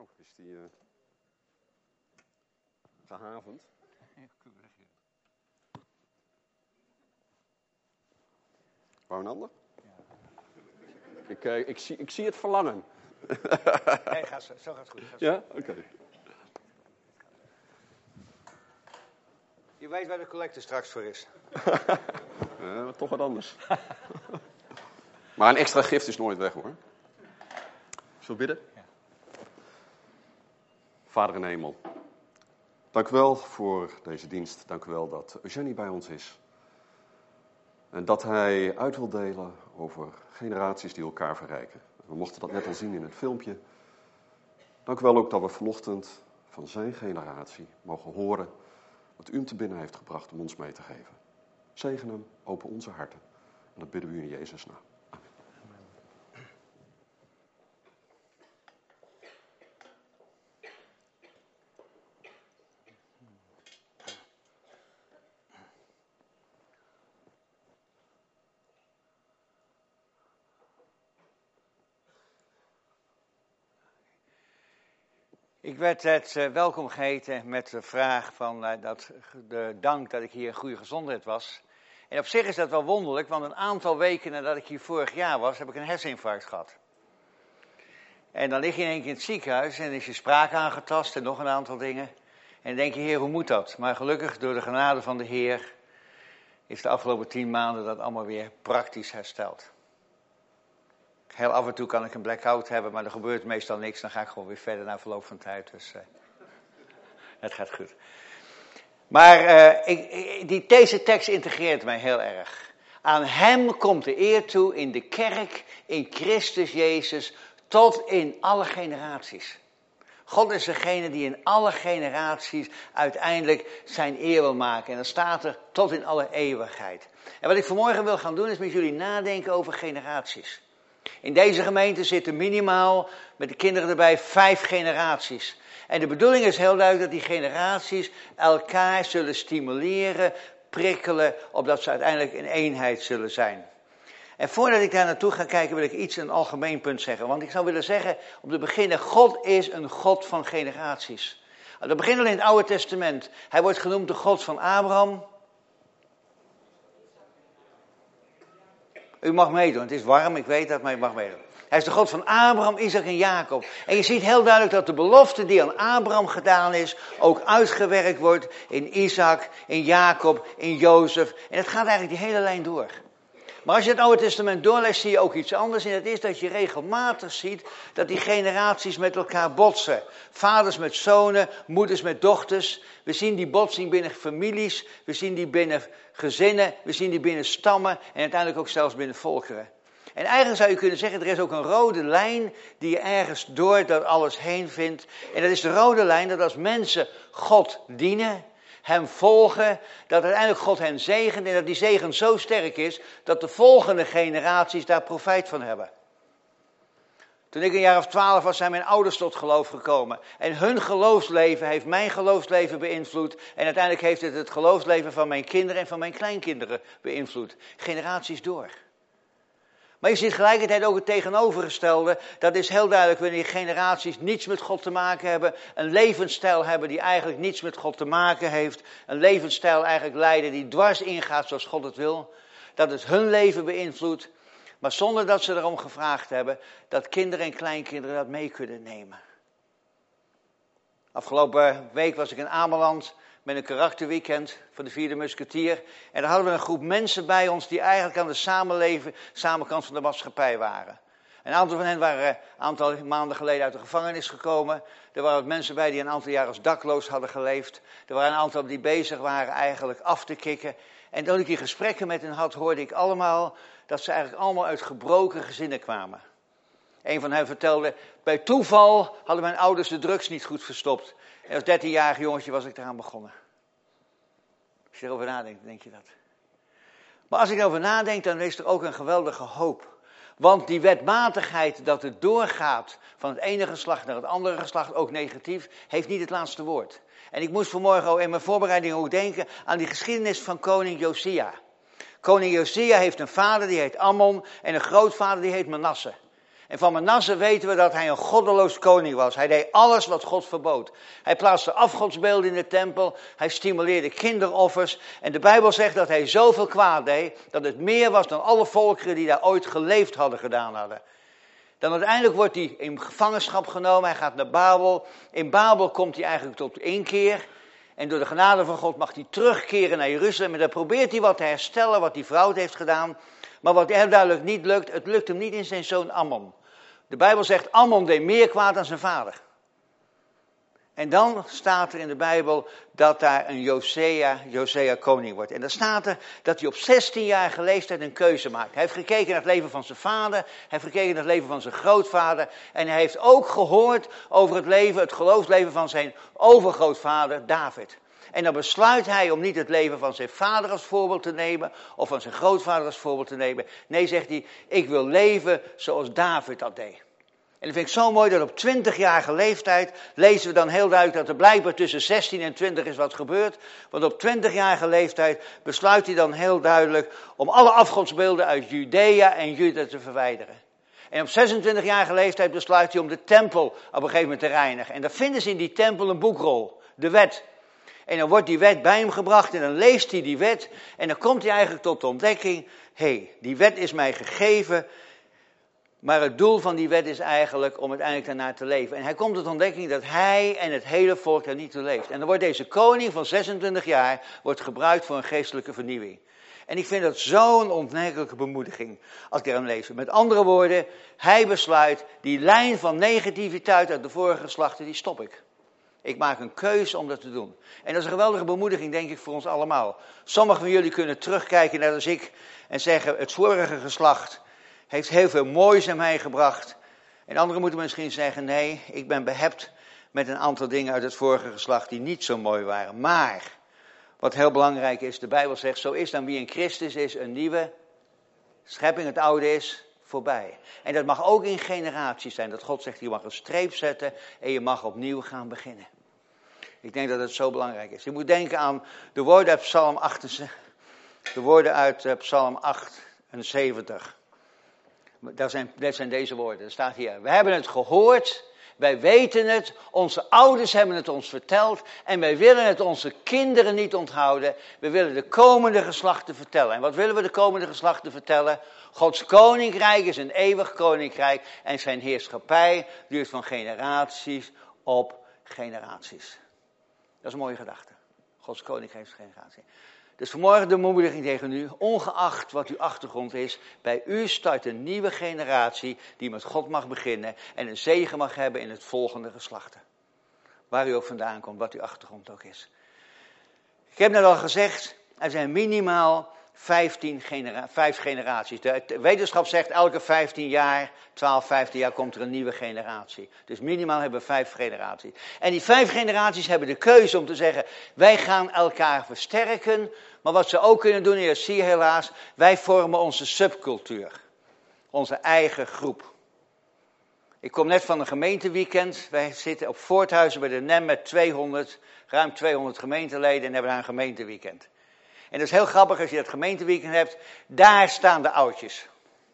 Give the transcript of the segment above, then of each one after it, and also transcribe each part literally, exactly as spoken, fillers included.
Oh, is die uh, gehavend? Wou een ander? Ja. Ik, uh, ik, zie, ik zie het verlangen. Nee, ga zo, zo gaat het goed. Gaat ja? Oké. Okay. Je weet waar de collecte straks voor is. uh, toch wat anders. Maar een extra gift is nooit weg, hoor. Zullen we bidden? Ja. Vader in hemel, dank u wel voor deze dienst. Dank u wel dat Eugenie bij ons is. En dat hij uit wil delen over generaties die elkaar verrijken. We mochten dat net al zien in het filmpje. Dank u wel ook dat we vanochtend van zijn generatie mogen horen wat u hem te binnen heeft gebracht om ons mee te geven. Zegen hem, open onze harten. En dat bidden we u in Jezus' naam. Ik werd het uh, welkom geheten met de vraag van uh, dat, de dank dat ik hier in goede gezondheid was. En op zich is dat wel wonderlijk, want een aantal weken nadat ik hier vorig jaar was, heb ik een herseninfarct gehad. En dan lig je in één keer in het ziekenhuis en is je spraak aangetast en nog een aantal dingen. En dan denk je, Heer, hoe moet dat? Maar gelukkig, door de genade van de Heer, is de afgelopen tien maanden dat allemaal weer praktisch hersteld. Heel af en toe kan ik een blackout hebben, maar er gebeurt meestal niks. Dan ga ik gewoon weer verder na verloop van tijd. Dus uh, het gaat goed. Maar uh, ik, ik, die, deze tekst integreert mij heel erg. Aan hem komt de eer toe in de kerk, in Christus Jezus, tot in alle generaties. God is degene die in alle generaties uiteindelijk zijn eer wil maken. En dan staat er tot in alle eeuwigheid. En wat ik vanmorgen wil gaan doen is met jullie nadenken over generaties. In deze gemeente zitten minimaal, met de kinderen erbij, vijf generaties. En de bedoeling is heel duidelijk dat die generaties elkaar zullen stimuleren, prikkelen, opdat ze uiteindelijk een eenheid zullen zijn. En voordat ik daar naartoe ga kijken, wil ik iets een algemeen punt zeggen. Want ik zou willen zeggen, om te beginnen, God is een God van generaties. Dat begint al in het Oude Testament. Hij wordt genoemd de God van Abraham. U mag meedoen, het is warm, ik weet dat, maar u mag meedoen. Hij is de God van Abraham, Isaac en Jacob. En je ziet heel duidelijk dat de belofte die aan Abraham gedaan is, ook uitgewerkt wordt in Isaac, in Jacob, in Jozef. En het gaat eigenlijk die hele lijn door. Maar als je het Oude Testament doorleest, zie je ook iets anders. En dat is dat je regelmatig ziet dat die generaties met elkaar botsen. Vaders met zonen, moeders met dochters. We zien die botsing binnen families, we zien die binnen gezinnen, we zien die binnen stammen en uiteindelijk ook zelfs binnen volkeren. En eigenlijk zou je kunnen zeggen, er is ook een rode lijn die je ergens door dat alles heen vindt. En dat is de rode lijn dat als mensen God dienen, hem volgen, dat uiteindelijk God hen zegent en dat die zegen zo sterk is dat de volgende generaties daar profijt van hebben. Toen ik een jaar of twaalf was, zijn mijn ouders tot geloof gekomen. En hun geloofsleven heeft mijn geloofsleven beïnvloed. En uiteindelijk heeft het het geloofsleven van mijn kinderen en van mijn kleinkinderen beïnvloed. Generaties door. Maar je ziet gelijkertijd ook het tegenovergestelde. Dat is heel duidelijk wanneer generaties niets met God te maken hebben. Een levensstijl hebben die eigenlijk niets met God te maken heeft. Een levensstijl eigenlijk leiden die dwars ingaat zoals God het wil. Dat het hun leven beïnvloedt. Maar zonder dat ze erom gevraagd hebben, dat kinderen en kleinkinderen dat mee kunnen nemen. Afgelopen week was ik in Ameland met een karakterweekend van de vierde musketier. En daar hadden we een groep mensen bij ons die eigenlijk aan de samenleven, samenkant van de maatschappij waren. Een aantal van hen waren een aantal maanden geleden uit de gevangenis gekomen. Er waren mensen bij die een aantal jaar als dakloos hadden geleefd. Er waren een aantal die bezig waren eigenlijk af te kicken. En toen ik die gesprekken met hen had, hoorde ik allemaal dat ze eigenlijk allemaal uit gebroken gezinnen kwamen. Een van hen vertelde, bij toeval hadden mijn ouders de drugs niet goed verstopt. En als dertienjarig jongetje was ik eraan begonnen. Als je erover nadenkt, denk je dat. Maar als ik erover nadenk, dan is er ook een geweldige hoop. Want die wetmatigheid dat het doorgaat van het ene geslacht naar het andere geslacht, ook negatief, heeft niet het laatste woord. En ik moest vanmorgen ook in mijn voorbereiding ook denken aan die geschiedenis van koning Josia. Koning Josia heeft een vader die heet Ammon en een grootvader die heet Manasse. En van Manasse weten we dat hij een goddeloos koning was. Hij deed alles wat God verbood. Hij plaatste afgodsbeelden in de tempel. Hij stimuleerde kinderoffers. En de Bijbel zegt dat hij zoveel kwaad deed, dat het meer was dan alle volkeren die daar ooit geleefd hadden gedaan hadden. Dan uiteindelijk wordt hij in gevangenschap genomen. Hij gaat naar Babel. In Babel komt hij eigenlijk tot inkeer. En door de genade van God mag hij terugkeren naar Jeruzalem. En dan probeert hij wat te herstellen wat die vrouw heeft gedaan. Maar wat heel duidelijk niet lukt, het lukt hem niet in zijn zoon Ammon. De Bijbel zegt, Ammon deed meer kwaad dan zijn vader. En dan staat er in de Bijbel dat daar een Josia, Josia koning wordt. En dan staat er dat hij op zestienjarige leeftijd een keuze maakt. Hij heeft gekeken naar het leven van zijn vader. Hij heeft gekeken naar het leven van zijn grootvader. En hij heeft ook gehoord over het leven, het geloofsleven van zijn overgrootvader David. En dan besluit hij om niet het leven van zijn vader als voorbeeld te nemen, of van zijn grootvader als voorbeeld te nemen. Nee, zegt hij, ik wil leven zoals David dat deed. En dat vind ik zo mooi dat op twintigjarige leeftijd lezen we dan heel duidelijk dat er blijkbaar tussen zestien en twintig is wat gebeurd. Want op twintigjarige leeftijd besluit hij dan heel duidelijk om alle afgodsbeelden uit Judea en Juda te verwijderen. En op zesentwintigjarige leeftijd besluit hij om de tempel op een gegeven moment te reinigen. En dan vinden ze in die tempel een boekrol, de wet. En dan wordt die wet bij hem gebracht en dan leest hij die wet. En dan komt hij eigenlijk tot de ontdekking, hé, hey, die wet is mij gegeven. Maar het doel van die wet is eigenlijk om uiteindelijk daarnaar te leven. En hij komt tot de ontdekking dat hij en het hele volk daar niet toe leeft. En dan wordt deze koning van zesentwintig jaar wordt gebruikt voor een geestelijke vernieuwing. En ik vind dat zo'n onmerkelijke bemoediging als ik daaraan lees. Met andere woorden, hij besluit die lijn van negativiteit uit de vorige geslachten, die stop ik. Ik maak een keuze om dat te doen. En dat is een geweldige bemoediging, denk ik, voor ons allemaal. Sommigen van jullie kunnen terugkijken, net als ik, en zeggen, het vorige geslacht heeft heel veel moois aan mij gebracht. En anderen moeten misschien zeggen, nee, ik ben behept met een aantal dingen uit het vorige geslacht die niet zo mooi waren. Maar, wat heel belangrijk is, de Bijbel zegt, zo is dan wie in Christus is een nieuwe schepping, het oude is voorbij. En dat mag ook in generaties zijn, dat God zegt, je mag een streep zetten en je mag opnieuw gaan beginnen. Ik denk dat het zo belangrijk is. Je moet denken aan de woorden uit Psalm achtenzeventig. De woorden uit uh, Psalm achtenzeventig. Dat zijn, dat zijn deze woorden. Er staat hier, we hebben het gehoord, wij weten het, onze ouders hebben het ons verteld en wij willen het onze kinderen niet onthouden. We willen de komende geslachten vertellen. En wat willen we de komende geslachten vertellen? Gods koninkrijk is een eeuwig koninkrijk en zijn heerschappij duurt van generaties op generaties. Dat is een mooie gedachte. Gods koninkrijk is generatie. Dus vanmorgen de bemoediging tegen u, ongeacht wat uw achtergrond is, bij u start een nieuwe generatie die met God mag beginnen en een zegen mag hebben in het volgende geslachten. Waar u ook vandaan komt, wat uw achtergrond ook is. Ik heb net al gezegd, er zijn minimaal vijftien genera- vijf generaties. De wetenschap zegt elke vijftien jaar, twaalf, vijftien jaar komt er een nieuwe generatie. Dus minimaal hebben we vijf generaties. En die vijf generaties hebben de keuze om te zeggen, wij gaan elkaar versterken. Maar wat ze ook kunnen doen, en dat zie je helaas, wij vormen onze subcultuur. Onze eigen groep. Ik kom net van een gemeenteweekend. Wij zitten op Voorthuizen bij de N E M met tweehonderd, ruim tweehonderd gemeenteleden en hebben daar een gemeenteweekend. En dat is heel grappig als je dat gemeenteweekend hebt. Daar staan de oudjes.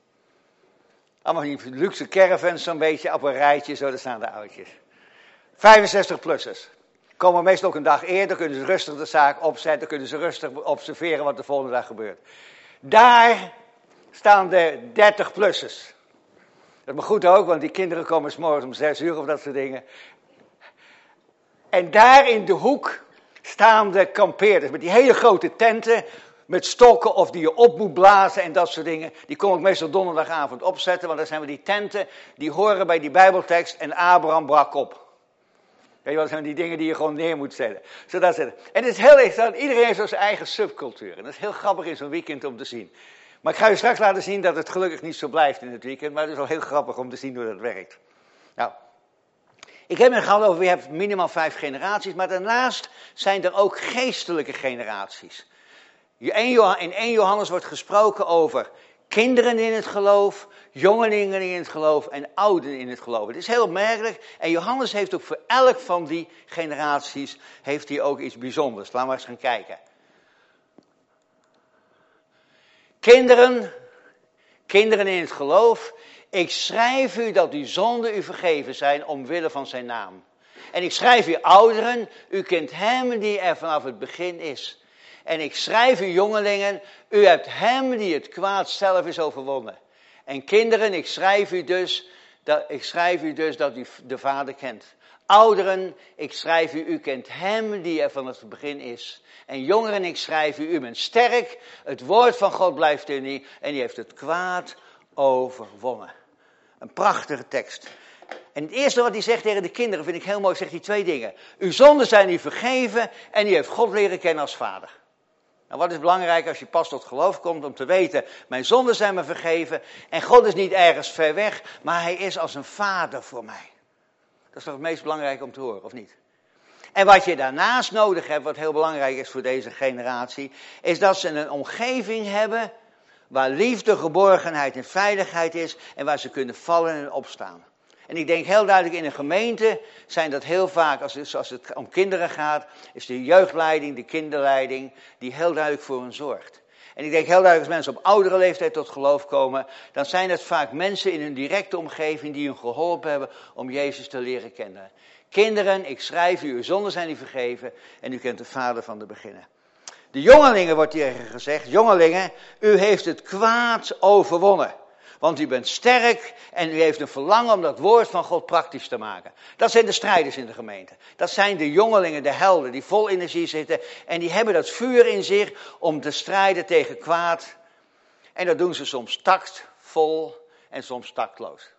Allemaal die luxe caravans zo'n beetje op een rijtje, zo daar staan de oudjes. vijfenzestig-plussers. Komen meestal ook een dag eerder, kunnen ze rustig de zaak opzetten, kunnen ze rustig observeren wat de volgende dag gebeurt. Daar staan de dertig-plussers. Dat is maar goed ook, want die kinderen komen 's morgens om zes uur of dat soort dingen. En daar in de hoek staan de kampeerders met die hele grote tenten, met stokken of die je op moet blazen en dat soort dingen. Die kom ik meestal donderdagavond opzetten, want dan zijn we die tenten, die horen bij die Bijbeltekst en Abraham brak op. Weet je wat, dat zijn die dingen die je gewoon neer moet zetten. Zodat ze, en het is heel interessant, iedereen heeft zo zijn eigen subcultuur. En dat is heel grappig in zo'n weekend om te zien. Maar ik ga je straks laten zien dat het gelukkig niet zo blijft in het weekend, maar het is wel heel grappig om te zien hoe dat werkt. Nou, ik heb het gehad over, je hebt minimaal vijf generaties, maar daarnaast zijn er ook geestelijke generaties. In één Johannes wordt gesproken over kinderen in het geloof, jongelingen in het geloof en ouden in het geloof. Het is heel opmerkelijk en Johannes heeft ook voor elk van die generaties heeft hij ook iets bijzonders. Laten we eens gaan kijken. Kinderen, kinderen in het geloof ik schrijf u dat uw zonden u vergeven zijn omwille van zijn naam. En ik schrijf u ouderen, u kent hem die er vanaf het begin is. En ik schrijf u jongelingen, u hebt hem die het kwaad zelf is overwonnen. En kinderen, ik schrijf u dus dat, ik schrijf u dus dat u de Vader kent. Ouderen, ik schrijf u, u kent hem die er van het begin is. En jongeren, ik schrijf u, u bent sterk, het woord van God blijft in u en die heeft het kwaad overwonnen. Een prachtige tekst. En het eerste wat hij zegt tegen de kinderen vind ik heel mooi, zegt hij twee dingen. Uw zonden zijn u vergeven en u heeft God leren kennen als vader. Nou, wat is belangrijk als je pas tot geloof komt om te weten, mijn zonden zijn me vergeven en God is niet ergens ver weg, maar hij is als een vader voor mij. Dat is toch het meest belangrijk om te horen, of niet? En wat je daarnaast nodig hebt, wat heel belangrijk is voor deze generatie, is dat ze een omgeving hebben waar liefde, geborgenheid en veiligheid is en waar ze kunnen vallen en opstaan. En ik denk heel duidelijk in een gemeente zijn dat heel vaak, als het, als het om kinderen gaat, is de jeugdleiding, de kinderleiding, die heel duidelijk voor hen zorgt. En ik denk heel duidelijk als mensen op oudere leeftijd tot geloof komen, dan zijn het vaak mensen in hun directe omgeving die hun geholpen hebben om Jezus te leren kennen. Kinderen, ik schrijf u, uw zonden zijn u vergeven en u kent de Vader van de beginnen. De jongelingen wordt hier gezegd, jongelingen, u heeft het kwaad overwonnen. Want u bent sterk en u heeft een verlangen om dat woord van God praktisch te maken. Dat zijn de strijders in de gemeente. Dat zijn de jongelingen, de helden, die vol energie zitten. En die hebben dat vuur in zich om te strijden tegen kwaad. En dat doen ze soms tactvol en soms tactloos.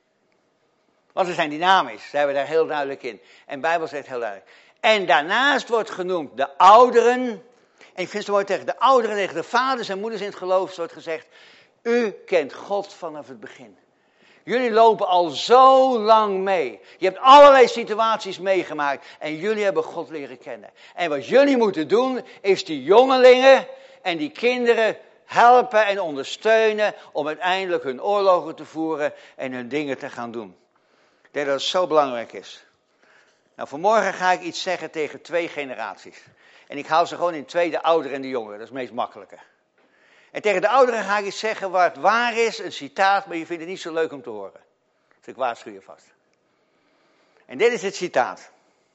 Want ze zijn dynamisch, ze hebben daar heel duidelijk in. En de Bijbel zegt heel duidelijk. En daarnaast wordt genoemd de ouderen. En ik vind het zo mooi tegen de ouderen, tegen de vaders en moeders in het geloof wordt gezegd. U kent God vanaf het begin. Jullie lopen al zo lang mee. Je hebt allerlei situaties meegemaakt en jullie hebben God leren kennen. En wat jullie moeten doen is die jongelingen en die kinderen helpen en ondersteunen om uiteindelijk hun oorlogen te voeren en hun dingen te gaan doen. Ik denk dat het zo belangrijk is. Nou, vanmorgen ga ik iets zeggen tegen twee generaties. En ik hou ze gewoon in twee, de ouderen en de jongeren. Dat is het meest makkelijke. En tegen de ouderen ga ik iets zeggen waar het waar is, een citaat, maar je vindt het niet zo leuk om te horen. Dus ik waarschuw je vast. En dit is het citaat.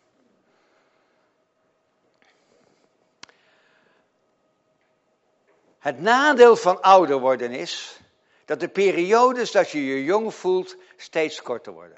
Het nadeel van ouder worden is dat de periodes dat je je jong voelt steeds korter worden.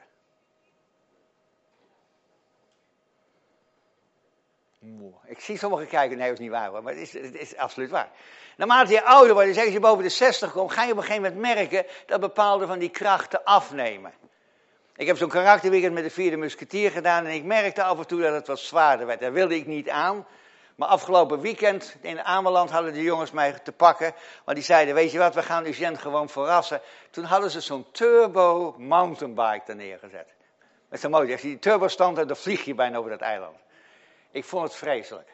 Ik zie sommigen kijken, nee, dat is niet waar hoor, maar het is, het is absoluut waar. Naarmate je ouder wordt, zeg als je boven de zestig komt, ga je op een gegeven moment merken dat bepaalde van die krachten afnemen. Ik heb zo'n karakterweekend met de vierde musketier gedaan en ik merkte af en toe dat het wat zwaarder werd. Daar wilde ik niet aan. Maar afgelopen weekend in Ameland hadden de jongens mij te pakken. Want die zeiden, weet je wat, we gaan Eugène gewoon verrassen. Toen hadden ze zo'n turbo mountainbike daar neergezet. Dat is zo mooi, als je die turbo stand hebt, dan vlieg je bijna over dat eiland. Ik vond het vreselijk.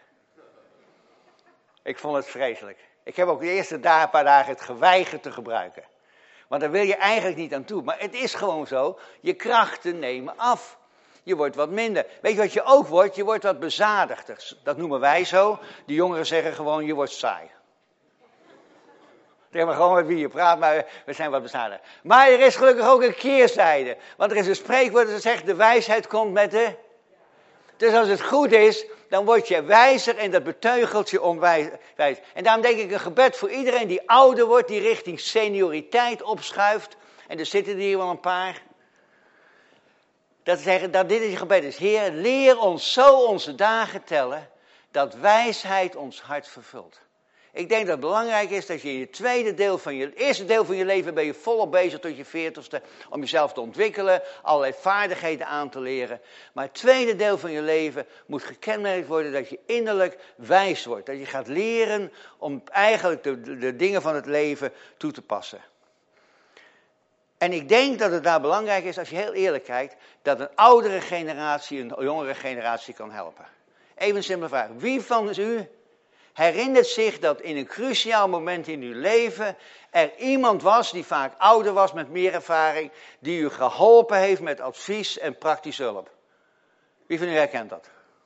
Ik vond het vreselijk. Ik heb ook de eerste dagen, paar dagen het geweigerd te gebruiken. Want daar wil je eigenlijk niet aan toe. Maar het is gewoon zo, je krachten nemen af. Je wordt wat minder. Weet je wat je ook wordt? Je wordt wat bezadigder. Dat noemen wij zo. De jongeren zeggen gewoon, je wordt saai. Zeg maar gewoon met wie je praat, maar we zijn wat bezadigder. Maar er is gelukkig ook een keerzijde. Want er is een spreekwoord dat zegt, de wijsheid komt met de... Dus als het goed is, dan word je wijzer en dat beteugelt je onwijs. En daarom denk ik een gebed voor iedereen die ouder wordt, die richting senioriteit opschuift. En er zitten hier wel een paar. Dat zeggen dat dit is je gebed is. Heer, leer ons zo onze dagen tellen, dat wijsheid ons hart vervult. Ik denk dat het belangrijk is dat je in je tweede deel van je, eerste deel van je leven ben je volop bezig tot je veertigste om jezelf te ontwikkelen, allerlei vaardigheden aan te leren. Maar het tweede deel van je leven moet gekenmerkt worden dat je innerlijk wijs wordt. Dat je gaat leren om eigenlijk de, de, de dingen van het leven toe te passen. En ik denk dat het daar belangrijk is, als je heel eerlijk kijkt, dat een oudere generatie een jongere generatie kan helpen. Even een simpele vraag. Wie van u herinnert zich dat in een cruciaal moment in uw leven er iemand was die vaak ouder was met meer ervaring, die u geholpen heeft met advies en praktische hulp? Wie van u herkent dat?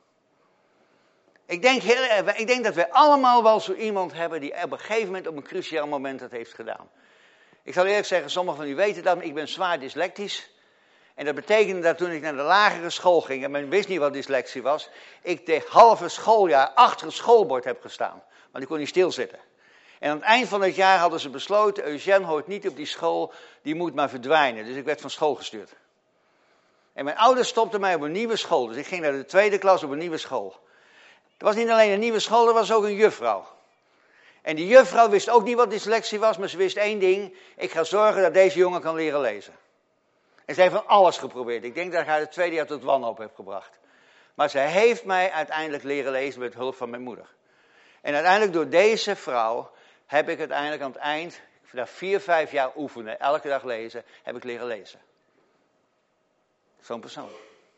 Ik denk, heel, ik denk dat wij allemaal wel zo iemand hebben die op een gegeven moment op een cruciaal moment dat heeft gedaan. Ik zal eerlijk zeggen, sommigen van u weten dat, maar ik ben zwaar dyslectisch. En dat betekende dat toen ik naar de lagere school ging, en men wist niet wat dyslexie was, ik de halve schooljaar achter het schoolbord heb gestaan. Want ik kon niet stilzitten. En aan het eind van het jaar hadden ze besloten, Eugène hoort niet op die school, die moet maar verdwijnen. Dus ik werd van school gestuurd. En mijn ouders stopten mij op een nieuwe school. Dus ik ging naar de tweede klas op een nieuwe school. Het was niet alleen een nieuwe school, er was ook een juffrouw. En die juffrouw wist ook niet wat dyslexie was, maar ze wist één ding. Ik ga zorgen dat deze jongen kan leren lezen. En ze heeft van alles geprobeerd. Ik denk dat ik haar het tweede jaar tot wanhoop heb gebracht. Maar zij heeft mij uiteindelijk leren lezen met hulp van mijn moeder. En uiteindelijk door deze vrouw heb ik uiteindelijk aan het eind, na vier, vijf jaar oefenen, elke dag lezen, heb ik leren lezen. Zo'n persoon.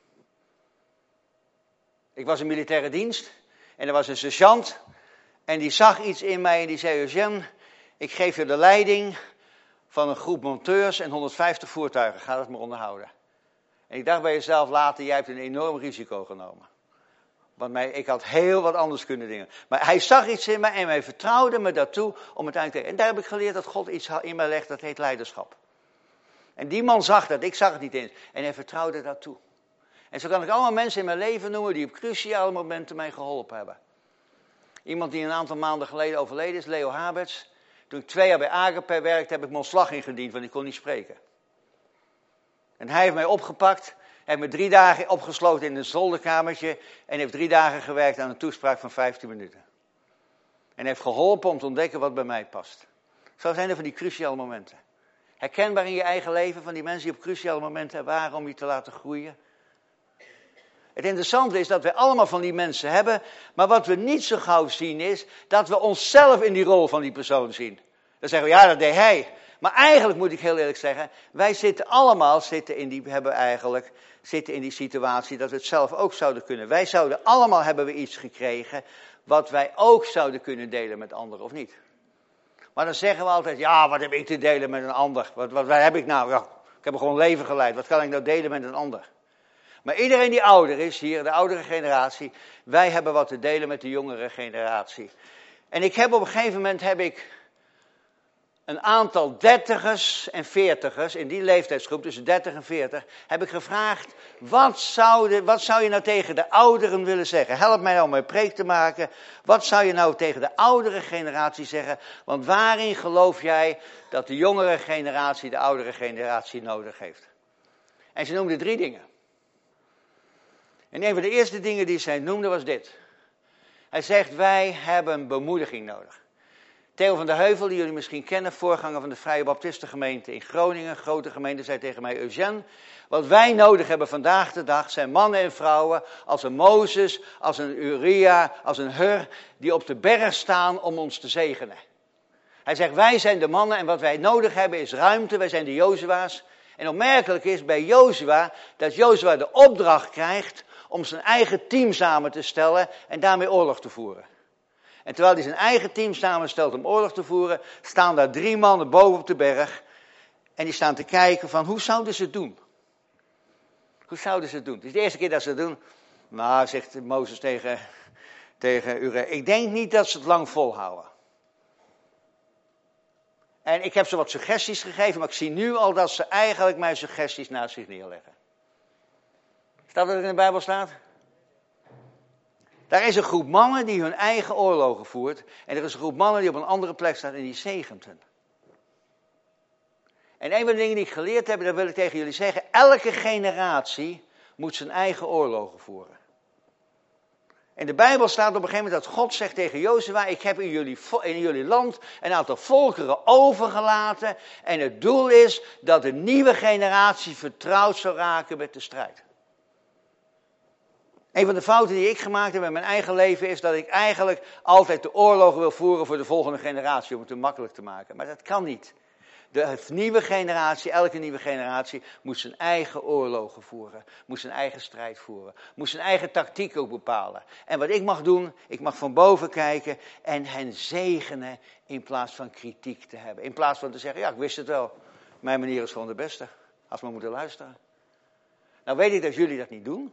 Ik was in militaire dienst en er was een sergeant en die zag iets in mij en die zei, Eugène, ik geef je de leiding van een groep monteurs en honderdvijftig voertuigen, ga dat maar onderhouden. En ik dacht bij jezelf later, jij hebt een enorm risico genomen. Want mij, ik had heel wat anders kunnen dingen. Maar hij zag iets in mij en hij vertrouwde me daartoe om het uit te... En daar heb ik geleerd dat God iets in mij legt, dat heet leiderschap. En die man zag dat, ik zag het niet eens. En hij vertrouwde daartoe. En zo kan ik allemaal mensen in mijn leven noemen die op cruciale momenten mij geholpen hebben. Iemand die een aantal maanden geleden overleden is, Leo Haberts. Toen ik twee jaar bij Agape werkte, heb ik mijn ontslag ingediend, want ik kon niet spreken. En hij heeft mij opgepakt, heeft me drie dagen opgesloten in een zolderkamertje en heeft drie dagen gewerkt aan een toespraak van vijftien minuten. En heeft geholpen om te ontdekken wat bij mij past. Zo zijn er van die cruciale momenten. Herkenbaar in je eigen leven van die mensen die op cruciale momenten waren om je te laten groeien. Het interessante is dat we allemaal van die mensen hebben, maar wat we niet zo gauw zien is dat we onszelf in die rol van die persoon zien. Dan zeggen we, ja, dat deed hij. Maar eigenlijk moet ik heel eerlijk zeggen, wij zitten allemaal, zitten in die, hebben eigenlijk, zitten in die situatie dat we het zelf ook zouden kunnen. Wij zouden allemaal, hebben we iets gekregen, wat wij ook zouden kunnen delen met anderen, of niet? Maar dan zeggen we altijd, ja, wat heb ik te delen met een ander? Wat, wat, wat heb ik nou? Ja, ik heb gewoon leven geleid, wat kan ik nou delen met een ander? Maar iedereen die ouder is hier, de oudere generatie, wij hebben wat te delen met de jongere generatie. En ik heb op een gegeven moment, heb ik een aantal dertigers en veertigers, in die leeftijdsgroep, tussen dertig en veertig, heb ik gevraagd, wat zou, de, wat zou je nou tegen de ouderen willen zeggen? Help mij nou om mijn preek te maken. Wat zou je nou tegen de oudere generatie zeggen? Want waarin geloof jij dat de jongere generatie de oudere generatie nodig heeft? En ze noemden drie dingen. En een van de eerste dingen die zij noemde was dit. Hij zegt, wij hebben bemoediging nodig. Theo van der Heuvel, die jullie misschien kennen, voorganger van de Vrije Baptistengemeente in Groningen, grote gemeente, zei tegen mij, Eugène, wat wij nodig hebben vandaag de dag zijn mannen en vrouwen als een Mozes, als een Uria, als een Hur, die op de berg staan om ons te zegenen. Hij zegt, wij zijn de mannen en wat wij nodig hebben is ruimte, wij zijn de Jozua's. En opmerkelijk is bij Jozua dat Jozua de opdracht krijgt om zijn eigen team samen te stellen en daarmee oorlog te voeren. En terwijl hij zijn eigen team samenstelt om oorlog te voeren, staan daar drie mannen boven op de berg. En die staan te kijken van, hoe zouden ze het doen? Hoe zouden ze het doen? Het is de eerste keer dat ze het doen. Nou, zegt Mozes tegen, tegen Ure, ik denk niet dat ze het lang volhouden. En ik heb ze wat suggesties gegeven, maar ik zie nu al dat ze eigenlijk mijn suggesties naast zich neerleggen. Staat dat er in de Bijbel staat? Daar is een groep mannen die hun eigen oorlogen voert. En er is een groep mannen die op een andere plek staat en die zegent hen. En een van de dingen die ik geleerd heb, dat wil ik tegen jullie zeggen. Elke generatie moet zijn eigen oorlogen voeren. In de Bijbel staat op een gegeven moment dat God zegt tegen Jozua, ik heb in jullie, in jullie land een aantal volkeren overgelaten. En het doel is dat de nieuwe generatie vertrouwd zou raken met de strijd. Een van de fouten die ik gemaakt heb in mijn eigen leven is dat ik eigenlijk altijd de oorlogen wil voeren voor de volgende generatie om het te makkelijk te maken. Maar dat kan niet. De nieuwe generatie, elke nieuwe generatie moet zijn eigen oorlogen voeren. Moet zijn eigen strijd voeren. Moet zijn eigen tactiek ook bepalen. En wat ik mag doen, ik mag van boven kijken en hen zegenen in plaats van kritiek te hebben. In plaats van te zeggen, ja ik wist het wel, mijn manier is gewoon de beste. Als we moeten luisteren. Nou weet ik dat jullie dat niet doen.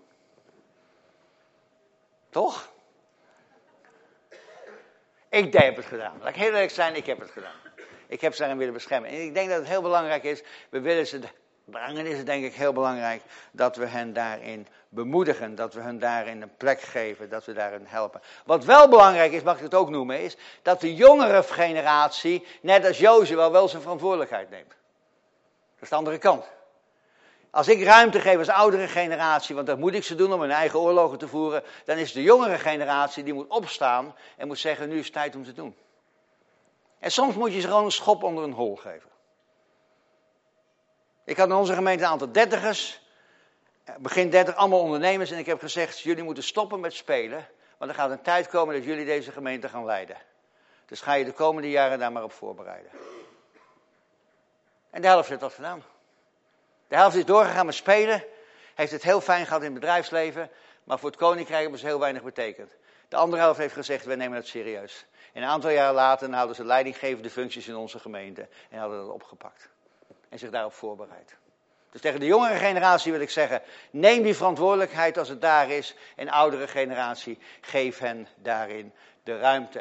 Toch? Ik heb het gedaan. Laat ik heel eerlijk zijn, ik heb het gedaan. Ik heb ze daarin willen beschermen. En ik denk dat het heel belangrijk is, we willen ze, daarin is het denk ik heel belangrijk dat we hen daarin bemoedigen. Dat we hen daarin een plek geven, dat we daarin helpen. Wat wel belangrijk is, mag ik het ook noemen, is dat de jongere generatie, net als Jozef, wel, wel zijn verantwoordelijkheid neemt. Dat is de andere kant. Als ik ruimte geef als oudere generatie, want dat moet ik ze doen om hun eigen oorlogen te voeren, dan is de jongere generatie die moet opstaan en moet zeggen, nu is het tijd om te doen. En soms moet je ze gewoon een schop onder een hol geven. Ik had in onze gemeente een aantal dertigers, begin dertig, allemaal ondernemers, en ik heb gezegd, jullie moeten stoppen met spelen, want er gaat een tijd komen dat jullie deze gemeente gaan leiden. Dus ga je de komende jaren daar maar op voorbereiden. En de helft heeft dat gedaan. De helft is doorgegaan met spelen, heeft het heel fijn gehad in het bedrijfsleven, maar voor het koninkrijk hebben ze heel weinig betekend. De andere helft heeft gezegd, wij nemen het serieus. En een aantal jaren later hadden ze leidinggevende functies in onze gemeente en hadden dat opgepakt. En zich daarop voorbereid. Dus tegen de jongere generatie wil ik zeggen, neem die verantwoordelijkheid als het daar is. En oudere generatie, geef hen daarin de ruimte.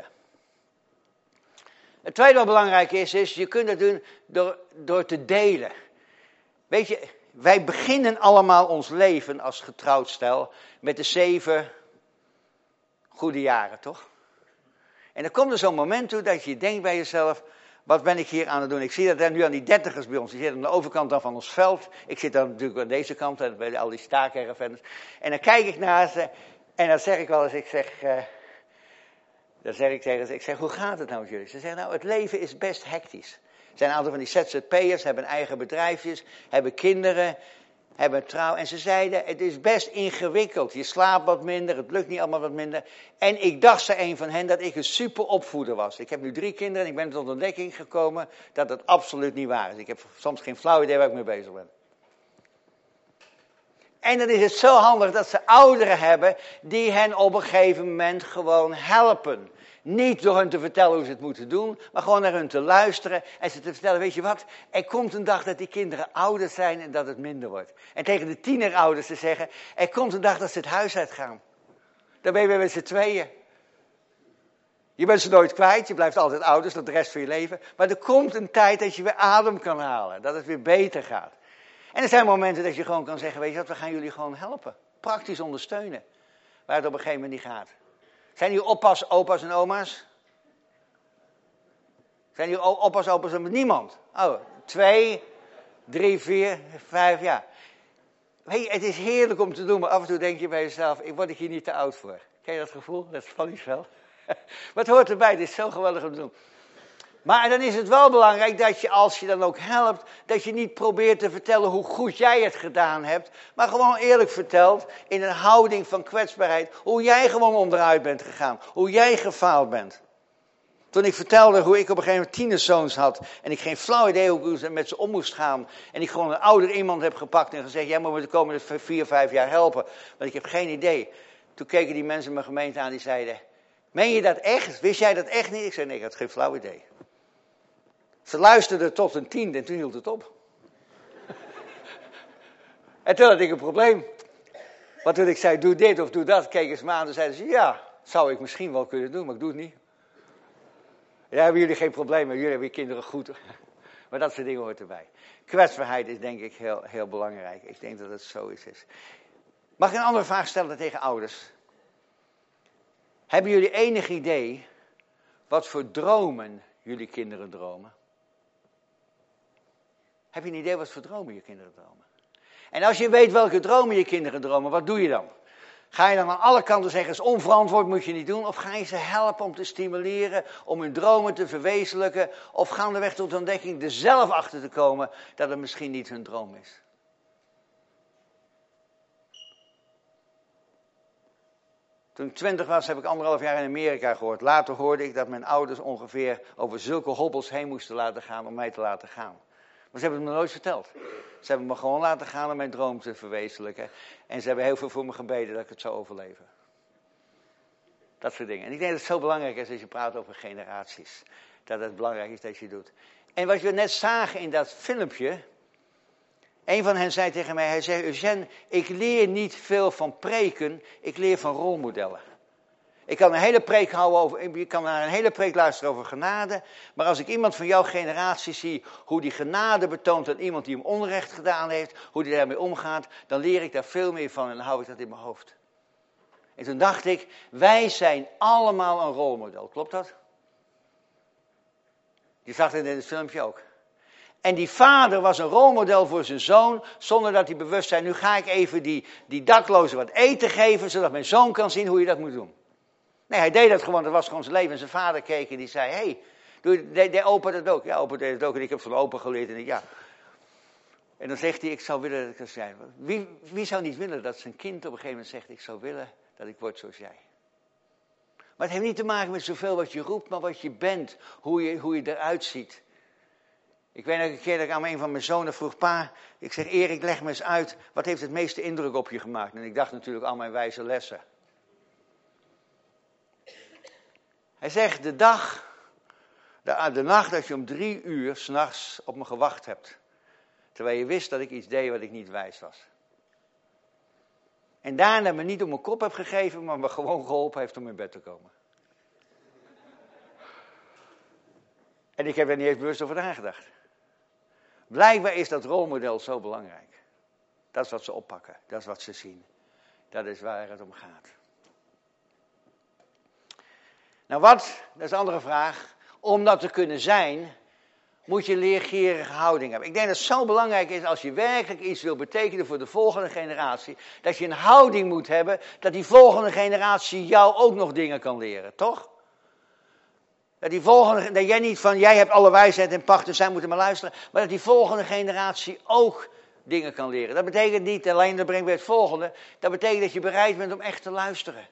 Het tweede wat belangrijk is, is je kunt het doen door, door te delen. Weet je, wij beginnen allemaal ons leven als getrouwd stel met de zeven goede jaren, toch? En dan komt er zo'n moment toe dat je denkt bij jezelf, wat ben ik hier aan het doen? Ik zie dat er nu aan die dertigers bij ons, die zitten aan de overkant dan van ons veld. Ik zit dan natuurlijk aan deze kant, bij al die staakcaravans. En dan kijk ik naar ze en dan zeg ik wel eens, ik zeg, uh, dan zeg ik tegen ze, ik zeg, hoe gaat het nou met jullie? Ze zeggen, nou, het leven is best hectisch. Er zijn een aantal van die Z Z P'ers, hebben eigen bedrijfjes, hebben kinderen, hebben trouw. En ze zeiden, het is best ingewikkeld. Je slaapt wat minder, het lukt niet allemaal wat minder. En ik dacht, zei een van hen, dat ik een super opvoeder was. Ik heb nu drie kinderen en ik ben tot ontdekking gekomen dat dat absoluut niet waar is. Ik heb soms geen flauw idee waar ik mee bezig ben. En dan is het zo handig dat ze ouderen hebben die hen op een gegeven moment gewoon helpen. Niet door hen te vertellen hoe ze het moeten doen, maar gewoon naar hun te luisteren en ze te vertellen, weet je wat, er komt een dag dat die kinderen ouder zijn en dat het minder wordt. En tegen de tienerouders te zeggen, er komt een dag dat ze het huis uitgaan. Dan ben je weer met z'n tweeën. Je bent ze nooit kwijt, je blijft altijd ouders, dat de rest van je leven. Maar er komt een tijd dat je weer adem kan halen, dat het weer beter gaat. En er zijn momenten dat je gewoon kan zeggen, weet je wat, we gaan jullie gewoon helpen. Praktisch ondersteunen, waar het op een gegeven moment niet gaat. Zijn hier oppas, opa's en oma's? Zijn hier oppas, opa's en niemand? Oh, twee, drie, vier, vijf, ja. Weet je, het is heerlijk om te doen, maar af en toe denk je bij jezelf, ik word ik hier niet te oud voor. Ken je dat gevoel? Dat is van iets wel. Maar het hoort erbij, het is zo geweldig om te doen. Maar dan is het wel belangrijk dat je, als je dan ook helpt, dat je niet probeert te vertellen hoe goed jij het gedaan hebt, maar gewoon eerlijk vertelt, in een houding van kwetsbaarheid, hoe jij gewoon onderuit bent gegaan, hoe jij gefaald bent. Toen ik vertelde hoe ik op een gegeven moment tienerzoons had, en ik geen flauw idee hoe ik met ze om moest gaan, en ik gewoon een ouder iemand heb gepakt en gezegd, jij moet me de komende vier, vijf jaar helpen, want ik heb geen idee. Toen keken die mensen in mijn gemeente aan, die zeiden, meen je dat echt? Wist jij dat echt niet? Ik zei, nee, ik had geen flauw idee. Ze luisterden tot een tiende en toen hield het op. En toen had ik een probleem. Want toen ik zei, doe dit of doe dat, keken ze me aan en zeiden ze, ja, zou ik misschien wel kunnen doen, maar ik doe het niet. Ja, hebben jullie geen probleem, maar jullie hebben je kinderen goed. Maar dat soort dingen hoort erbij. Kwetsbaarheid is denk ik heel, heel belangrijk. Ik denk dat het zoiets is. Mag ik een andere vraag stellen tegen ouders? Hebben jullie enig idee wat voor dromen jullie kinderen dromen? Heb je een idee wat voor dromen je kinderen dromen? En als je weet welke dromen je kinderen dromen, wat doe je dan? Ga je dan aan alle kanten zeggen, is onverantwoord, moet je niet doen? Of ga je ze helpen om te stimuleren, om hun dromen te verwezenlijken? Of gaandeweg tot ontdekking er zelf achter te komen dat het misschien niet hun droom is? Toen ik twintig was, heb ik anderhalf jaar in Amerika gehoord. Later hoorde ik dat mijn ouders ongeveer over zulke hobbels heen moesten laten gaan om mij te laten gaan. Maar ze hebben het me nooit verteld. Ze hebben me gewoon laten gaan om mijn droom te verwezenlijken. En ze hebben heel veel voor me gebeden dat ik het zou overleven. Dat soort dingen. En ik denk dat het zo belangrijk is als je praat over generaties. Dat het belangrijk is dat je doet. En wat we net zagen in dat filmpje. Een van hen zei tegen mij, hij zei, Eugène, ik leer niet veel van preken, ik leer van rolmodellen. Ik kan een hele preek houden over, je kan naar een hele preek luisteren over genade. Maar als ik iemand van jouw generatie zie, hoe die genade betoont aan iemand die hem onrecht gedaan heeft, hoe die daarmee omgaat, dan leer ik daar veel meer van en dan hou ik dat in mijn hoofd. En toen dacht ik, wij zijn allemaal een rolmodel, klopt dat? Je zag het in het filmpje ook. En die vader was een rolmodel voor zijn zoon, zonder dat hij bewust zei, nu ga ik even die, die daklozen wat eten geven, zodat mijn zoon kan zien hoe je dat moet doen. Nee, hij deed dat gewoon, dat was gewoon zijn leven. En zijn vader keek en die zei, hé, hey, deed, deed opa dat ook? Ja, opa deed het ook en ik heb van opa geleerd en ik, ja. En dan zegt hij, ik zou willen dat ik zoals jij. Wie, wie zou niet willen dat zijn kind op een gegeven moment zegt, ik zou willen dat ik word zoals jij. Maar het heeft niet te maken met zoveel wat je roept, maar wat je bent, hoe je, hoe je eruit ziet. Ik weet nog een keer dat ik aan een van mijn zonen vroeg, pa, ik zeg, Erik, leg me eens uit, wat heeft het meeste indruk op je gemaakt? En ik dacht natuurlijk al mijn wijze lessen. Hij zegt, de dag, de, de nacht dat je om drie uur 's nachts op me gewacht hebt. Terwijl je wist dat ik iets deed wat ik niet wijs was. En daarna me niet op mijn kop hebt gegeven, maar me gewoon geholpen heeft om in bed te komen. En ik heb er niet eens bewust over nagedacht. Blijkbaar is dat rolmodel zo belangrijk. Dat is wat ze oppakken, dat is wat ze zien. Dat is waar het om gaat. Nou wat, dat is een andere vraag. Om dat te kunnen zijn, moet je een leergierige houding hebben. Ik denk dat het zo belangrijk is als je werkelijk iets wil betekenen voor de volgende generatie. Dat je een houding moet hebben, dat die volgende generatie jou ook nog dingen kan leren, toch? Dat, die volgende, dat jij niet van, jij hebt alle wijsheid en pacht en zij moeten maar luisteren. Maar dat die volgende generatie ook dingen kan leren. Dat betekent niet alleen, dat brengt bij het volgende. Dat betekent dat je bereid bent om echt te luisteren.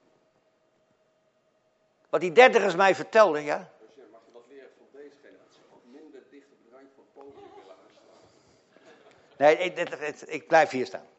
Wat die dertigers mij vertelden, ja. Dus je mag je wat leren van deze generatie. Ook minder dicht op het randje van het podium willen aanstaan. Nee, ik, ik, ik, ik blijf hier staan.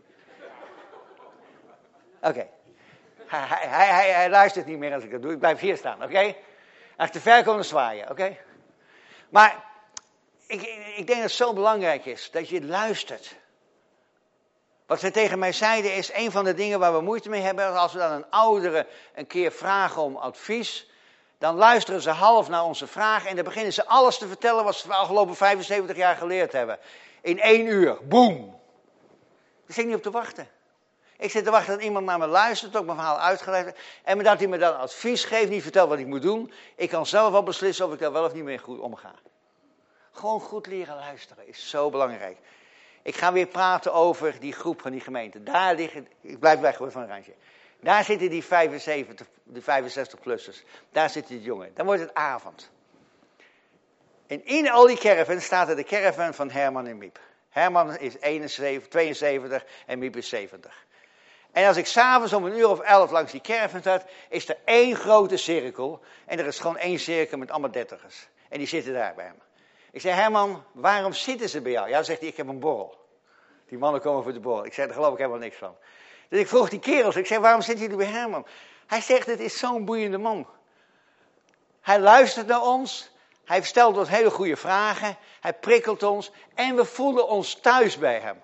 Oké. Okay. Hij, hij, hij, hij luistert niet meer als ik dat doe. Ik blijf hier staan, oké? Okay? Als ik te ver kom, dan zwaaien, oké? Okay? Maar ik, ik denk dat het zo belangrijk is dat je luistert. Wat ze tegen mij zeiden is, een van de dingen waar we moeite mee hebben, als we dan een oudere een keer vragen om advies, dan luisteren ze half naar onze vraag en dan beginnen ze alles te vertellen wat ze de afgelopen vijfenzeventig jaar geleerd hebben. In één uur, boem. Daar zit ik niet op te wachten. Ik zit te wachten dat iemand naar me luistert, ook mijn verhaal uitgelegd heeft, en dat hij me dan advies geeft, niet vertelt wat ik moet doen. Ik kan zelf wel beslissen of ik daar wel of niet mee goed omga. Gewoon goed leren luisteren is zo belangrijk. Ik ga weer praten over die groep van die gemeente. Daar liggen, ik blijf weg van een randje. Daar zitten die vijfenzeventig, de vijfenzestig-plussers. Daar zitten die jongen. Dan wordt het avond. En in al die caravan staat er de caravan van Herman en Miep. Herman is eenenzeventig, tweeënzeventig en Miep is zeventig. En als ik s'avonds om een uur of elf langs die caravan sta, is er één grote cirkel. En er is gewoon één cirkel met allemaal dertigers. En die zitten daar bij hem. Ik zei, Herman, waarom zitten ze bij jou? Ja, zegt hij, ik heb een borrel. Die mannen komen voor de borrel. Ik zei, daar geloof ik helemaal niks van. Dus ik vroeg die kerels, ik zei, waarom zitten jullie bij Herman? Hij zegt, het is zo'n boeiende man. Hij luistert naar ons. Hij stelt ons hele goede vragen. Hij prikkelt ons. En we voelen ons thuis bij hem.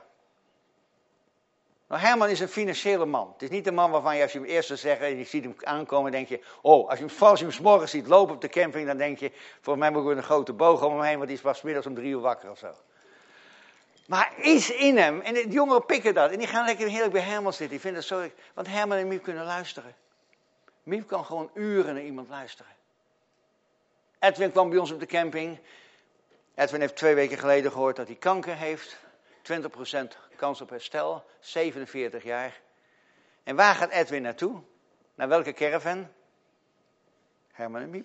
Nou, Herman is een financiële man. Het is niet een man waarvan je, als je hem eerst zou zeggen en je ziet hem aankomen, denk je, oh, als je hem, als je hem 's morgens ziet lopen op de camping, dan denk je, volgens mij moet ik een grote boog om hem heen, want die was 's middags om drie uur wakker of zo. Maar iets in hem, en de jongeren pikken dat, en die gaan lekker heerlijk bij Herman zitten. Die vinden het zo, want Herman en Miep kunnen luisteren. Miep kan gewoon uren naar iemand luisteren. Edwin kwam bij ons op de camping. Edwin heeft twee weken geleden gehoord dat hij kanker heeft. twintig procent kans op herstel, zevenenveertig jaar. En waar gaat Edwin naartoe? Naar welke caravan? Herman en Miep.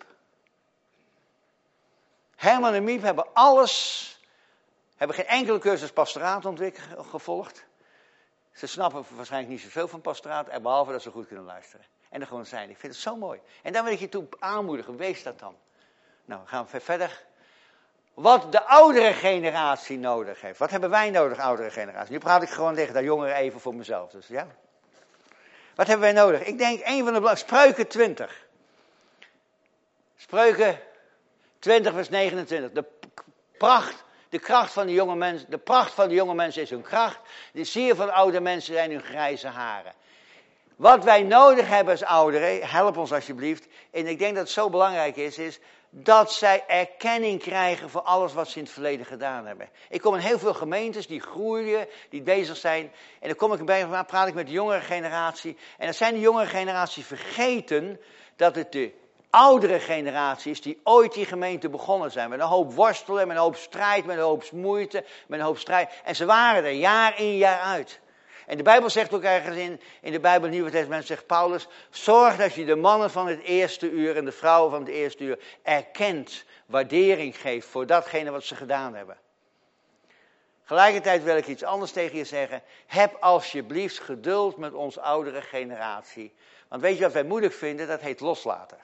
Herman en Miep hebben alles, hebben geen enkele cursus pastoraat ontwikkeld, gevolgd. Ze snappen waarschijnlijk niet zoveel van pastoraat, behalve dat ze goed kunnen luisteren. En er gewoon zijn. Ik vind het zo mooi. En daar wil ik je toe aanmoedigen, wees dat dan. Nou, gaan we verder. Wat de oudere generatie nodig heeft. Wat hebben wij nodig, oudere generatie? Nu praat ik gewoon tegen de jongeren even voor mezelf. Dus ja. Wat hebben wij nodig? Ik denk een van de belangrijkste. Spreuken twintig. Spreuken twintig vers negenentwintig. De pracht, de kracht van de jonge mensen. De pracht van de jonge mensen is hun kracht. De sier van oude mensen zijn hun grijze haren. Wat wij nodig hebben als ouderen, help ons alsjeblieft. En ik denk dat het zo belangrijk is, is dat zij erkenning krijgen voor alles wat ze in het verleden gedaan hebben. Ik kom in heel veel gemeentes die groeien, die bezig zijn. En dan kom ik bij, praat ik met de jongere generatie. En dan zijn de jongere generatie vergeten dat het de oudere generatie is die ooit die gemeente begonnen zijn. Met een hoop worstelen, met een hoop strijd, met een hoop moeite, met een hoop strijd. En ze waren er jaar in jaar uit. En de Bijbel zegt ook ergens in, in de Bijbel, het Nieuwe Testament, zegt Paulus, zorg dat je de mannen van het eerste uur en de vrouwen van het eerste uur erkent, waardering geeft voor datgene wat ze gedaan hebben. Tegelijkertijd wil ik iets anders tegen je zeggen. Heb alsjeblieft geduld met ons oudere generatie. Want weet je wat wij moeilijk vinden? Dat heet loslaten.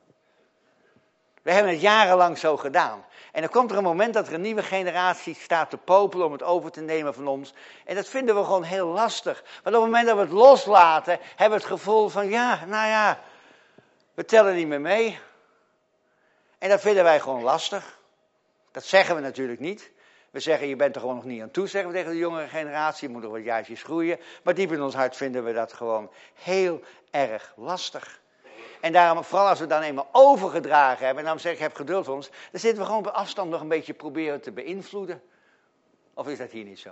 We hebben het jarenlang zo gedaan. En dan komt er een moment dat er een nieuwe generatie staat te popelen om het over te nemen van ons. En dat vinden we gewoon heel lastig. Want op het moment dat we het loslaten, hebben we het gevoel van, ja, nou ja, we tellen niet meer mee. En dat vinden wij gewoon lastig. Dat zeggen we natuurlijk niet. We zeggen, je bent er gewoon nog niet aan toe, zeggen we tegen de jongere generatie. Je moet nog wat jaartjes groeien. Maar diep in ons hart vinden we dat gewoon heel erg lastig. En daarom, vooral als we dan eenmaal overgedragen hebben, en daarom zeg ik, heb geduld voor ons, dan zitten we gewoon op afstand nog een beetje proberen te beïnvloeden. Of is dat hier niet zo?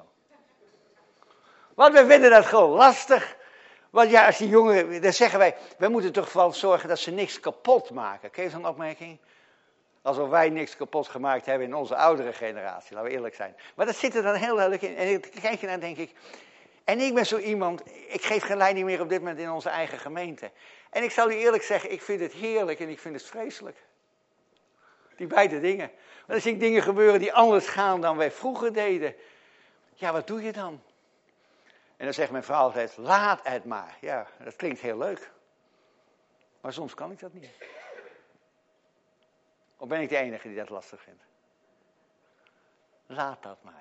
Want we vinden dat gewoon lastig. Want ja, als die jongeren, dan zeggen wij, wij moeten toch vooral zorgen dat ze niks kapot maken. Ken je zo'n opmerking? Alsof wij niks kapot gemaakt hebben in onze oudere generatie, laten we eerlijk zijn. Maar dat zit er dan heel duidelijk in. En ik kijk je naar denk ik, en ik ben zo iemand, ik geef geen leiding meer op dit moment in onze eigen gemeente. En ik zal u eerlijk zeggen, ik vind het heerlijk en ik vind het vreselijk. Die beide dingen. Want dan zie ik dingen gebeuren die anders gaan dan wij vroeger deden. Ja, wat doe je dan? En dan zegt mijn vrouw altijd, laat het maar. Ja, dat klinkt heel leuk. Maar soms kan ik dat niet. Of ben ik de enige die dat lastig vindt? Laat dat maar.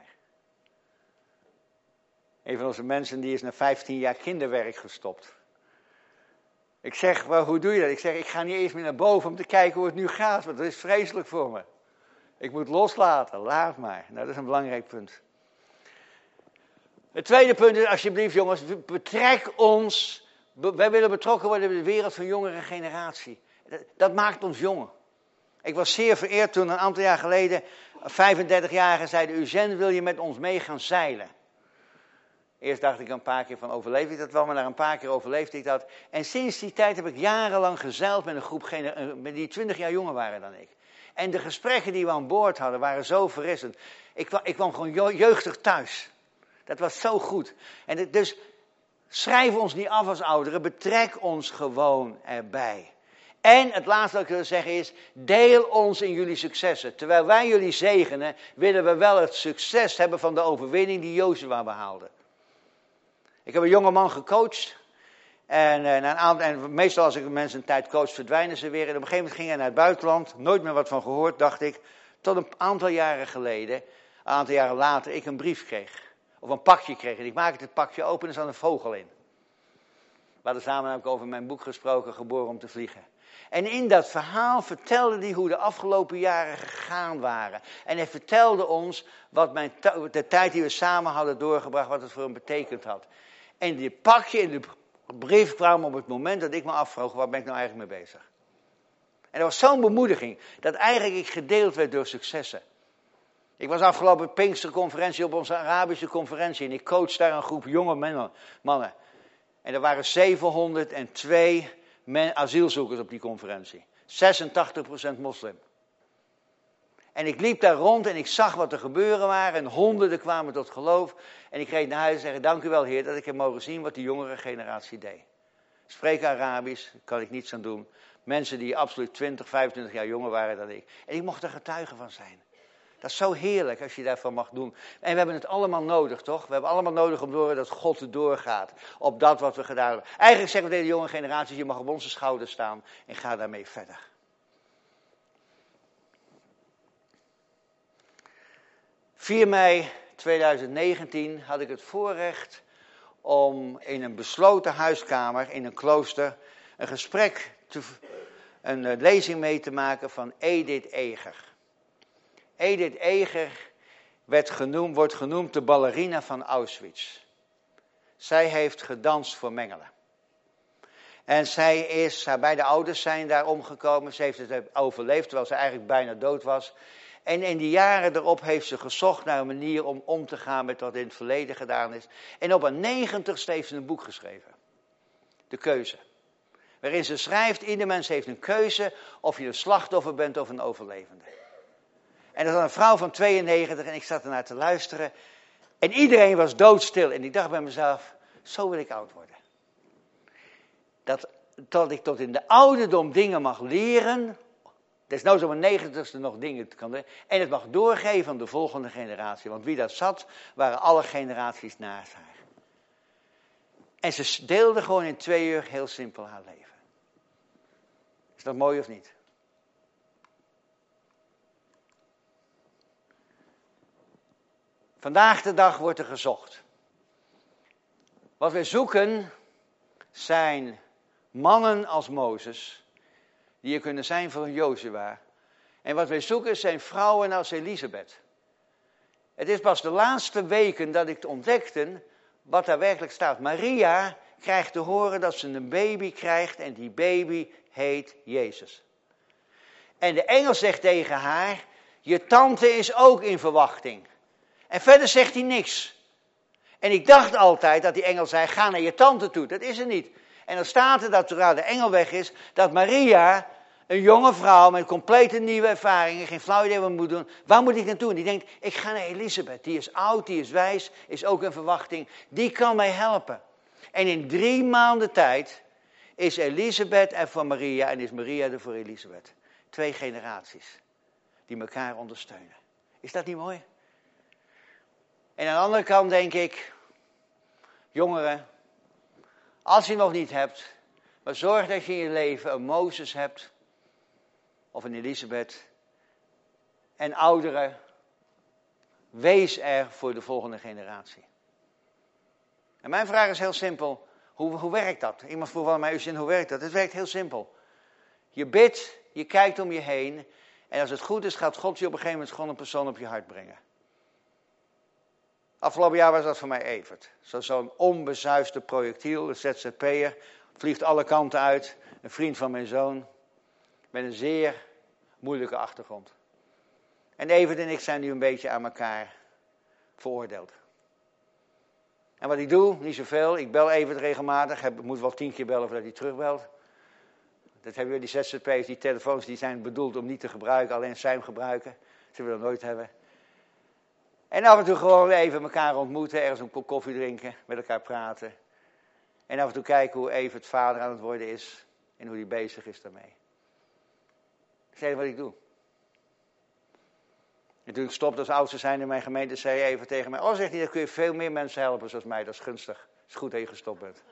Een van onze mensen die is na vijftien jaar kinderwerk gestopt. Ik zeg, well, hoe doe je dat? Ik zeg, ik ga niet eens meer naar boven om te kijken hoe het nu gaat, want dat is vreselijk voor me. Ik moet loslaten, laat maar. Nou, dat is een belangrijk punt. Het tweede punt is, alsjeblieft jongens, betrek ons. Wij willen betrokken worden bij de wereld van jongere generatie. Dat, dat maakt ons jongen. Ik was zeer vereerd toen een aantal jaar geleden, vijfendertigjarigen zeiden, Eugène, wil je met ons mee gaan zeilen? Eerst dacht ik een paar keer van, overleef ik dat wel? Maar na een paar keer overleefde ik dat. En sinds die tijd heb ik jarenlang gezeild met een groep met die twintig jaar jonger waren dan ik. En de gesprekken die we aan boord hadden waren zo verrissend. Ik kwam, ik kwam gewoon jeugdig thuis. Dat was zo goed. En dus schrijf ons niet af als ouderen, betrek ons gewoon erbij. En het laatste wat ik wil zeggen is, deel ons in jullie successen. Terwijl wij jullie zegenen, willen we wel het succes hebben van de overwinning die Jozua behaalde. Ik heb een jonge man gecoacht. En, en, een aantal, en meestal als ik mensen een tijd coach, verdwijnen ze weer. En op een gegeven moment ging hij naar het buitenland. Nooit meer wat van gehoord, dacht ik. Tot een aantal jaren geleden, een aantal jaren later, ik een brief kreeg. Of een pakje kreeg. En ik maakte het pakje open en er zat een vogel in. We hadden samen heb ik over mijn boek gesproken, Geboren om te vliegen. En in dat verhaal vertelde hij hoe de afgelopen jaren gegaan waren. En hij vertelde ons wat mijn de tijd die we samen hadden doorgebracht, wat het voor hem betekend had. En die pakje in de brief kwam op het moment dat ik me afvroeg, waar ben ik nou eigenlijk mee bezig? En dat was zo'n bemoediging, dat eigenlijk ik gedeeld werd door successen. Ik was afgelopen Pinksterconferentie op onze Arabische conferentie en ik coach daar een groep jonge mannen. En er waren zevenhonderdtwee men, asielzoekers op die conferentie. zesentachtig procent moslim. En ik liep daar rond en ik zag wat er gebeuren waren. En honderden kwamen tot geloof. En ik reed naar huis en zei, dank u wel Heer dat ik heb mogen zien wat die jongere generatie deed. Spreken Arabisch, daar kan ik niets aan doen. Mensen die absoluut twintig, vijfentwintig jaar jonger waren dan ik. En ik mocht er getuige van zijn. Dat is zo heerlijk als je daarvan mag doen. En we hebben het allemaal nodig, toch? We hebben allemaal nodig om te horen dat God er doorgaat op dat wat we gedaan hebben. Eigenlijk zeggen we tegen de jonge generaties, je mag op onze schouders staan en ga daarmee verder. vier mei tweeduizend negentien had ik het voorrecht om in een besloten huiskamer in een klooster een gesprek, te, een lezing mee te maken van Edith Eger. Edith Eger werd genoemd, wordt genoemd de ballerina van Auschwitz. Zij heeft gedanst voor Mengele. En zij is, haar beide ouders zijn daar omgekomen. Ze heeft het overleefd, terwijl ze eigenlijk bijna dood was. En in die jaren erop heeft ze gezocht naar een manier om om te gaan met wat in het verleden gedaan is. En op haar negentigste heeft ze een boek geschreven. De Keuze. Waarin ze schrijft, ieder mens heeft een keuze of je een slachtoffer bent of een overlevende. En dat was een vrouw van tweeënnegentig en ik zat ernaar te luisteren. En iedereen was doodstil. En ik dacht bij mezelf, zo wil ik oud worden. Dat, dat ik tot in de ouderdom dingen mag leren. Desnoods op mijn negentigste nog dingen kan doen. En het mag doorgeven aan de volgende generatie. Want wie dat zat, waren alle generaties naast haar. En ze deelde gewoon in twee uur heel simpel haar leven. Is dat mooi of niet? Vandaag de dag wordt er gezocht. Wat we zoeken zijn mannen als Mozes, die er kunnen zijn voor een Jozua. En wat wij zoeken zijn vrouwen als Elisabeth. Het is pas de laatste weken dat ik ontdekte wat daar werkelijk staat. Maria krijgt te horen dat ze een baby krijgt en die baby heet Jezus. En de engel zegt tegen haar, je tante is ook in verwachting. En verder zegt hij niks. En ik dacht altijd dat die engel zei, ga naar je tante toe. Dat is er niet. En dan staat er dat terwijl de engel weg is, dat Maria, een jonge vrouw met complete nieuwe ervaringen, geen flauw idee wat moet doen. Waar moet ik naartoe? En die denkt, ik ga naar Elisabeth. Die is oud, die is wijs, is ook in verwachting. Die kan mij helpen. En in drie maanden tijd is Elisabeth er voor Maria en is Maria er voor Elisabeth. Twee generaties die elkaar ondersteunen. Is dat niet mooi? En aan de andere kant denk ik, jongeren, als je nog niet hebt, maar zorg dat je in je leven een Mozes hebt, of een Elisabeth, en ouderen, wees er voor de volgende generatie. En mijn vraag is heel simpel, hoe, hoe werkt dat? Iemand vroeg wel aan mij, hoe werkt dat? Het werkt heel simpel. Je bidt, je kijkt om je heen, en als het goed is, gaat God je op een gegeven moment gewoon een persoon op je hart brengen. Afgelopen jaar was dat voor mij Evert. Zo, zo'n onbezuisde projectiel, een Z Z P'er, vliegt alle kanten uit. Een vriend van mijn zoon, met een zeer moeilijke achtergrond. En Evert en ik zijn nu een beetje aan elkaar veroordeeld. En wat ik doe, niet zoveel. Ik bel Evert regelmatig. Ik moet wel tien keer bellen voordat hij terugbelt. Dat hebben we, die Z Z P'ers, die telefoons, die zijn bedoeld om niet te gebruiken, alleen zij hem gebruiken. Ze willen dat nooit hebben. En af en toe gewoon even elkaar ontmoeten, ergens een kop koffie drinken, met elkaar praten. En af en toe kijken hoe Evert vader aan het worden is en hoe hij bezig is daarmee. Dat is het wat ik doe. En toen ik stopte als oudste zijn in mijn gemeente, zei Evert tegen mij, oh zegt hij, dan kun je veel meer mensen helpen zoals mij, dat is gunstig. Het is goed dat je gestopt bent.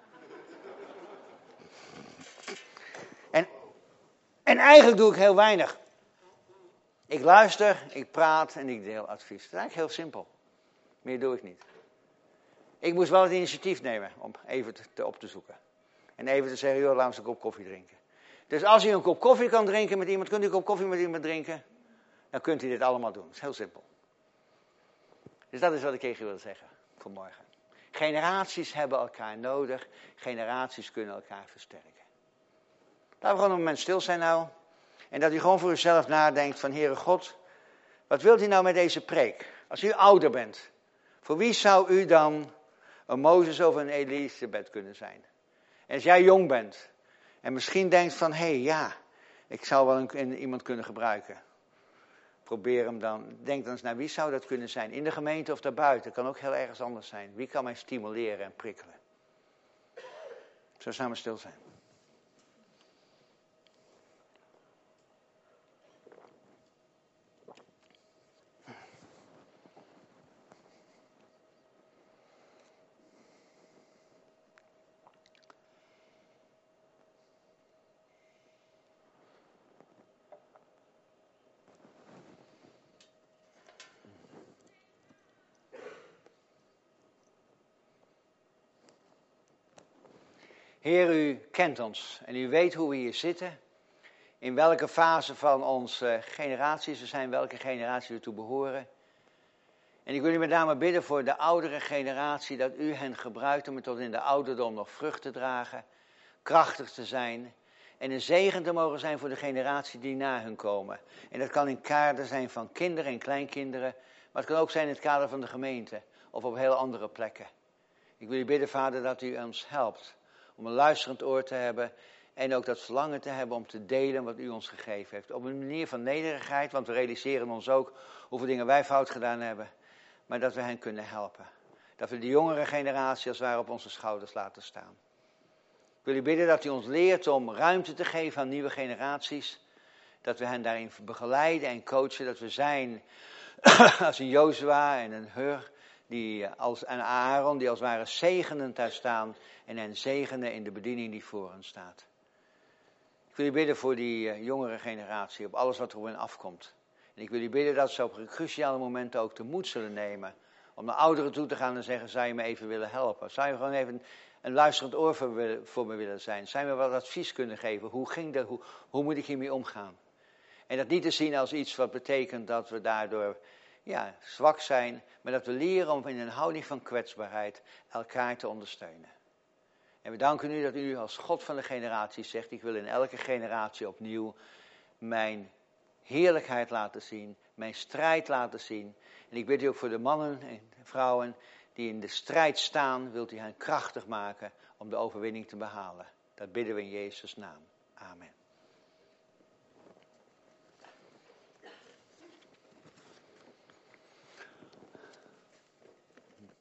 En, en eigenlijk doe ik heel weinig. Ik luister, ik praat en ik deel advies. Dat is eigenlijk heel simpel. Meer doe ik niet. Ik moest wel het initiatief nemen om even te op te zoeken. En even te zeggen, joh, laat eens een kop koffie drinken. Dus als u een kop koffie kan drinken met iemand, kunt u een kop koffie met iemand drinken, dan kunt u dit allemaal doen. Dat is heel simpel. Dus dat is wat ik tegen u wil zeggen vanmorgen. Generaties hebben elkaar nodig. Generaties kunnen elkaar versterken. Laten we gewoon een moment stil zijn nou. En dat u gewoon voor uzelf nadenkt van, Heere God, wat wilt u nou met deze preek? Als u ouder bent, voor wie zou u dan een Mozes of een Elisabeth kunnen zijn? En als jij jong bent en misschien denkt van, hé hey, ja, ik zou wel een, een, iemand kunnen gebruiken. Probeer hem dan, denk dan eens naar wie zou dat kunnen zijn? In de gemeente of daarbuiten, kan ook heel ergens anders zijn. Wie kan mij stimuleren en prikkelen? Zo samen stil zijn. Heer, u kent ons en u weet hoe we hier zitten, in welke fase van onze generaties we zijn, welke generatie we toe behoren. En ik wil u met name bidden voor de oudere generatie, dat u hen gebruikt om tot in de ouderdom nog vrucht te dragen, krachtig te zijn en een zegen te mogen zijn voor de generatie die na hun komen. En dat kan in het kader zijn van kinderen en kleinkinderen, maar het kan ook zijn in het kader van de gemeente of op heel andere plekken. Ik wil u bidden, Vader, dat u ons helpt om een luisterend oor te hebben en ook dat verlangen te hebben om te delen wat u ons gegeven heeft. Op een manier van nederigheid, want we realiseren ons ook hoeveel dingen wij fout gedaan hebben, maar dat we hen kunnen helpen. Dat we de jongere generatie als het ware op onze schouders laten staan. Ik wil u bidden dat u ons leert om ruimte te geven aan nieuwe generaties. Dat we hen daarin begeleiden en coachen. Dat we zijn als een Jozua en een Hur die als, en Aaron die als het ware zegenend daar staan. En hen zegenen in de bediening die voor hen staat. Ik wil u bidden voor die uh, jongere generatie. Op alles wat er op hen afkomt. En ik wil u bidden dat ze op cruciale momenten ook de moed zullen nemen. Om naar ouderen toe te gaan en zeggen, zou je me even willen helpen? Zou je gewoon even een luisterend oor voor, voor me willen zijn? Zou je me wat advies kunnen geven? Hoe ging dat? Hoe, hoe moet ik hiermee omgaan? En dat niet te zien als iets wat betekent dat we daardoor ja, zwak zijn. Maar dat we leren om in een houding van kwetsbaarheid elkaar te ondersteunen. En we danken u dat u als God van de generaties zegt, ik wil in elke generatie opnieuw mijn heerlijkheid laten zien. Mijn strijd laten zien. En ik bid u ook voor de mannen en vrouwen die in de strijd staan, wilt u hen krachtig maken om de overwinning te behalen. Dat bidden we in Jezus' naam. Amen.